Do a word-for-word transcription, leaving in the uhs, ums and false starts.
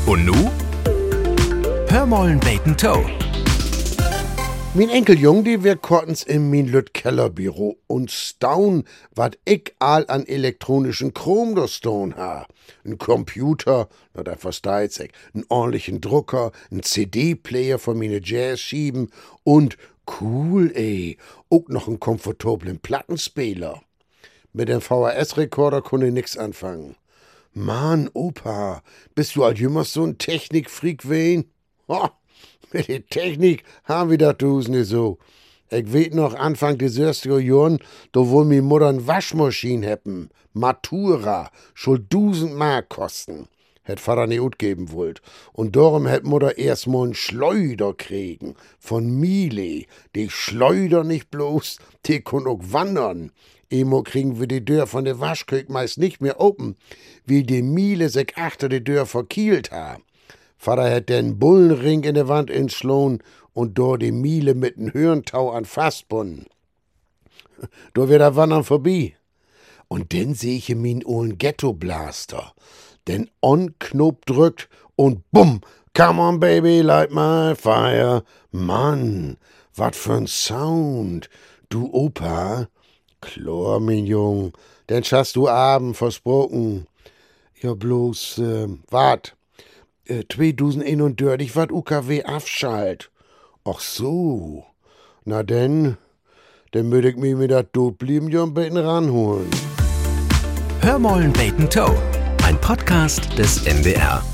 Und nu? Hör mollen beten Toe. Mein Enkeljung, die wir kortens in mein Lüt Kellerbüro und staun, wat ich all an elektronischen Chrom da stone ha. Ein Computer, na da versteht's ich, einen ordentlichen Drucker, ein C D-Player für meine Jazz schieben und, cool ey, auch noch einen komfortablen Plattenspieler. Mit dem V H S-Rekorder konnte ich nix anfangen. Mann, Opa, bist du all jümmers so ein Technikfreak wen? Ho, mit der Technik haben wir das dus nicht so. Ich weet noch, Anfang des sechziger Jahren, da wohl mi Mutter n Waschmaschine hätten. Matura, schon tausend Mark kosten. Hätt Vater nicht utgeben wollt. Und darum hätt Mutter erstmal n Schleuder kriegen. Von Miele. Die Schleuder nicht bloß, die kann auch wandern. Emo kriegen wir die Tür von der Waschküche meist nicht mehr open, wie die Miele sich achter die Tür verkielt ha. Vater hätt den Bullenring in der Wand inschlohn und dort die Miele mit n Hörntau an fastbunden. Da wär der Wandern vorbei. Und denn seh ich min ohlen Ghetto-Blaster. Den On-Knopf drückt und bumm, come on baby, light my fire. Mann, wat für n Sound. Du Opa, klar, min Jung, denn schaffst du Abend versprochen. Ja bloß, äh, wat? Äh, zweitausendeinunddreißig wat U K W abschalt. Ach so. Na denn, denn möcht ich mich mit dat Dotblieben ja ein bisschen ranholen. Hör mollen beten Toe. Ein Podcast des N D R.